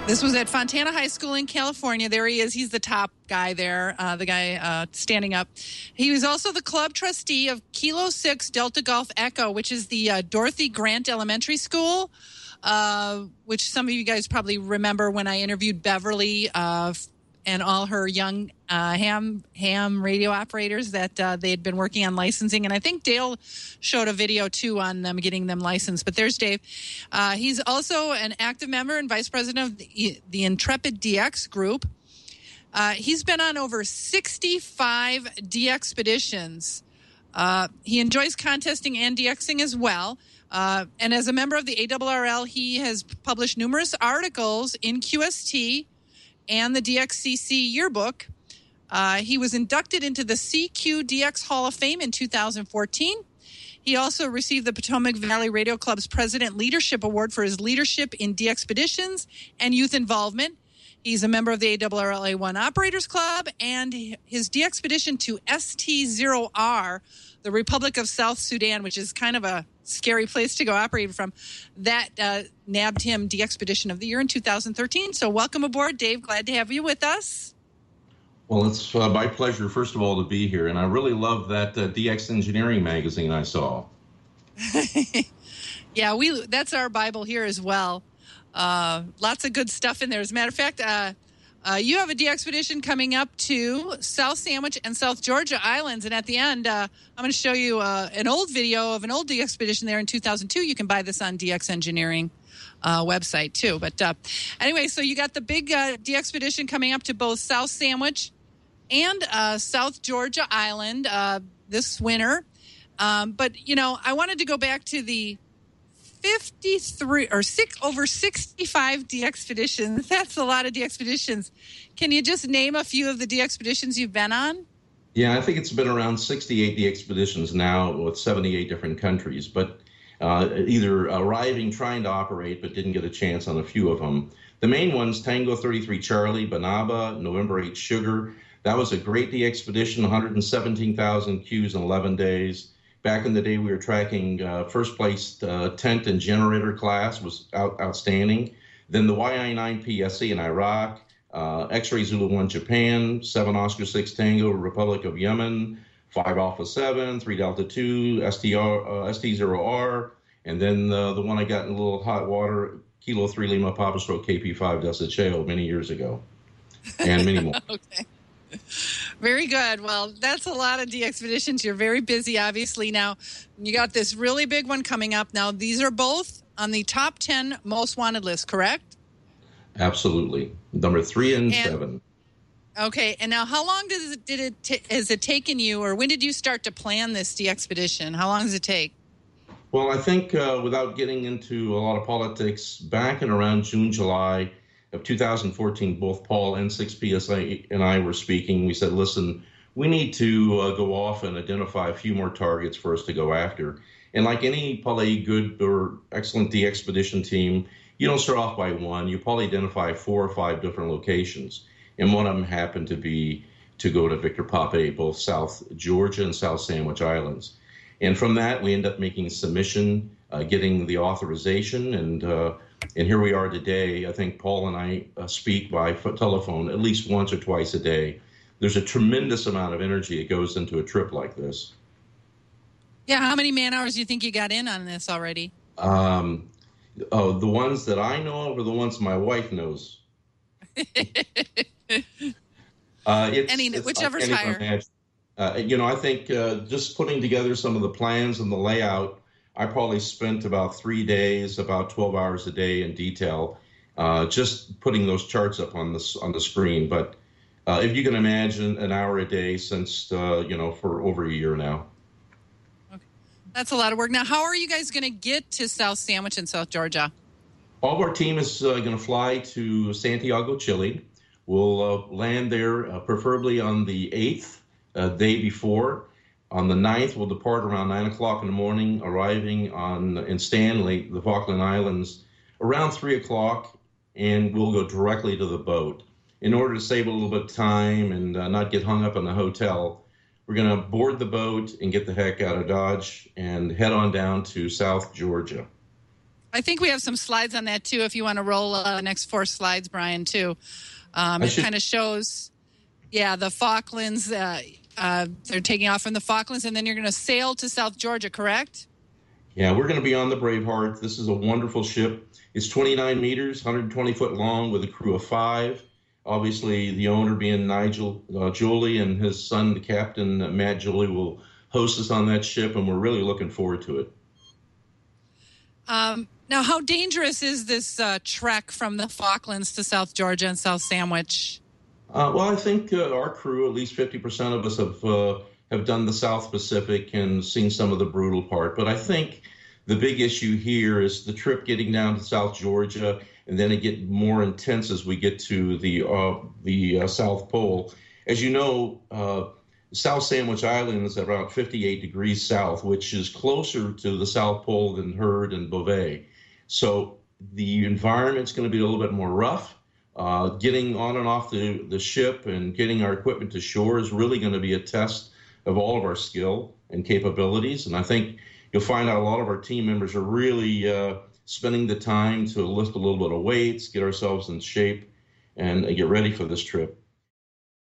This was at Fontana High School in California. There he is. He's the top guy there, the guy standing up. He was also the club trustee of Kilo 6 Delta Golf Echo, which is the Dorothy Grant Elementary School, which some of you guys probably remember when I interviewed Beverly and all her young ham radio operators that they had been working on licensing. And I think Dale showed a video, too, on them getting them licensed. But there's Dave. He's also an active member and vice president of the Intrepid DX group. He's been on over 65 DXpeditions. He enjoys contesting and DXing as well. And as a member of the ARRL, he has published numerous articles in QST and the DXCC yearbook. He was inducted into the CQDX Hall of Fame in 2014. He also received the Potomac Valley Radio Club's President Leadership Award for his leadership in DXpeditions and youth involvement. He's a member of the ARRL A1 Operators Club, and his DXpedition to ST0R, the Republic of South Sudan, which is kind of a scary place to go operate from, that nabbed him DXpedition of the Year in 2013. So welcome aboard, Dave. Glad to have you with us. Well, it's my pleasure, first of all, to be here. And I really love that DX Engineering magazine I saw. Yeah, that's our Bible here as well. Lots of good stuff in there. As a matter of fact, you have a DXpedition coming up to South Sandwich and South Georgia Islands. And at the end, I'm going to show you an old video of an old DXpedition there in 2002. You can buy this on DX Engineering website, too. But anyway, so you got the big DXpedition coming up to both South Sandwich and South Georgia Island this winter. But, I wanted to go back to the 53 or over 65 DXpeditions. That's a lot of DXpeditions. Can you just name a few of the DXpeditions you've been on? Yeah, I think it's been around 68 DXpeditions now with 78 different countries, but either arriving, trying to operate, but didn't get a chance on a few of them. The main ones, Tango 33 Charlie, Banaba, November 8 Sugar. That was a great DXpedition, 117,000 Qs in 11 days. Back in the day, we were tracking first place tent and generator class was outstanding. Then the YI-9 PSC in Iraq, X-Ray Zulu 1 Japan, 7 Oscar 6 Tango Republic of Yemen, 5 Alpha 7, 3 Delta 2, ST0R, and then the one I got in a little hot water, Kilo 3 Lima Papa Stroke KP5 Desecheo many years ago, and many more. Okay. Very good. Well, that's a lot of DXpeditions. You're very busy, obviously. Now, you got this really big one coming up. Now, these are both on the top 10 most wanted list, correct? Absolutely. Number 3 and 7. Okay. And now, how long has it taken you, or when did you start to plan this DXpedition? How long does it take? Well, I think without getting into a lot of politics, back in around June, July of 2014, both Paul and 6PSA and I were speaking. We said, listen, we need to go off and identify a few more targets for us to go after. And like any probably good or excellent DXpedition team, you don't start off by one. You probably identify 4 or 5 different locations. And one of them happened to be to go to Victor Pape, both South Georgia and South Sandwich Islands. And from that, we end up making a submission, getting the authorization, and here we are today. I think Paul and I speak by telephone at least once or twice a day. There's a tremendous amount of energy that goes into a trip like this. Yeah, how many man hours do you think you got in on this already? The ones that I know of are the ones my wife knows. Whichever's higher. I think just putting together some of the plans and the layout, I probably spent about 3 days, about 12 hours a day in detail, just putting those charts up on the screen. But if you can imagine, an hour a day since, for over a year now. Okay. That's a lot of work. Now, how are you guys going to get to South Sandwich and South Georgia? All of our team is going to fly to Santiago, Chile. We'll land there preferably on the 8th, day before. On the 9th, we'll depart around 9 o'clock in the morning, arriving in Stanley, the Falkland Islands, around 3 o'clock, and we'll go directly to the boat. In order to save a little bit of time and not get hung up in the hotel, we're going to board the boat and get the heck out of Dodge and head on down to South Georgia. I think we have some slides on that too. If you want to roll the next 4 slides, Brian, too. It kind of shows, the Falklands. They're taking off from the Falklands, and then you're going to sail to South Georgia, correct? Yeah, we're going to be on the Braveheart. This is a wonderful ship. It's 29 meters, 120 foot long, with a crew of 5. Obviously, the owner being Nigel Julie, and his son, the captain, Matt Julie, will host us on that ship, and we're really looking forward to it. Now, how dangerous is this trek from the Falklands to South Georgia and South Sandwich? Well, I think our crew, at least 50% of us, have done the South Pacific and seen some of the brutal part. But I think the big issue here is the trip getting down to South Georgia, and then it gets more intense as we get to the South Pole. As you know, South Sandwich Island is about 58 degrees south, which is closer to the South Pole than Heard and Beauvais. So the environment's going to be a little bit more rough. Getting on and off the ship and getting our equipment to shore is really going to be a test of all of our skill and capabilities. And I think you'll find out a lot of our team members are really spending the time to lift a little bit of weights, get ourselves in shape, and get ready for this trip.